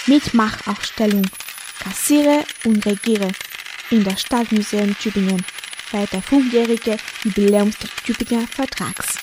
Mitmachausstellung Kassiere und Regiere in das Stadtmuseum Tübingen feiert der 5-jährige Jubiläum des Tübinger Vertrags.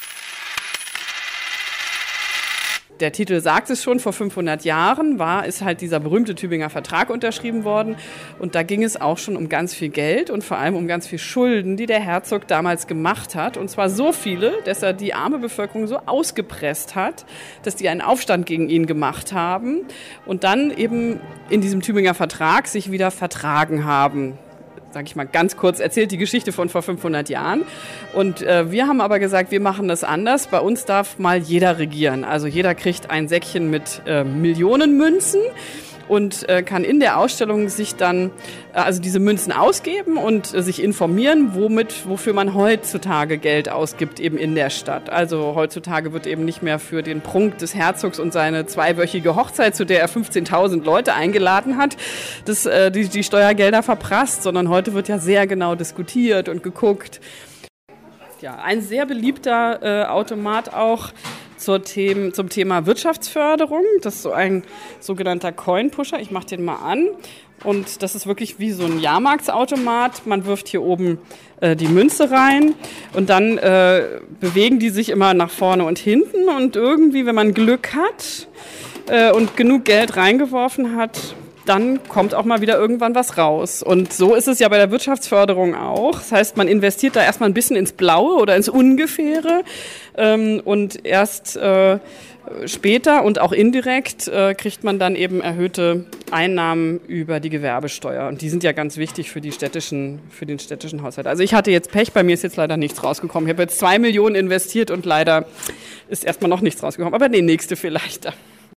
Der Titel sagt es schon, vor 500 Jahren ist halt dieser berühmte Tübinger Vertrag unterschrieben worden. Und da ging es auch schon um ganz viel Geld und vor allem um ganz viel Schulden, die der Herzog damals gemacht hat. Und zwar so viele, dass er die arme Bevölkerung so ausgepresst hat, dass die einen Aufstand gegen ihn gemacht haben und dann eben in diesem Tübinger Vertrag sich wieder vertragen haben. Sag ich mal, ganz kurz erzählt die Geschichte von vor 500 Jahren. Und wir haben aber gesagt, wir machen das anders. Bei uns darf mal jeder regieren. Also jeder kriegt ein Säckchen mit Millionen Münzen und kann in der Ausstellung sich dann diese Münzen ausgeben und sich informieren, wofür man heutzutage Geld ausgibt, eben in der Stadt. Also heutzutage wird eben nicht mehr für den Prunk des Herzogs und seine 2-wöchige Hochzeit, zu der er 15.000 Leute eingeladen hat, die Steuergelder verprasst, sondern heute wird ja sehr genau diskutiert und geguckt. Ja, ein sehr beliebter Automat auch zum Thema Wirtschaftsförderung. Das ist so ein sogenannter Coin-Pusher. Ich mache den mal an. Und das ist wirklich wie so ein Jahrmarktsautomat. Man wirft hier oben die Münze rein und dann bewegen die sich immer nach vorne und hinten. Und irgendwie, wenn man Glück hat und genug Geld reingeworfen hat, dann kommt auch mal wieder irgendwann was raus. Und so ist es ja bei der Wirtschaftsförderung auch. Das heißt, man investiert da erstmal ein bisschen ins Blaue oder ins Ungefähre und erst später und auch indirekt kriegt man dann eben erhöhte Einnahmen über die Gewerbesteuer. Und die sind ja ganz wichtig für den städtischen Haushalt. Also ich hatte jetzt Pech, bei mir ist jetzt leider nichts rausgekommen. Ich habe jetzt 2 Millionen investiert und leider ist erstmal noch nichts rausgekommen. Aber die nächste vielleicht.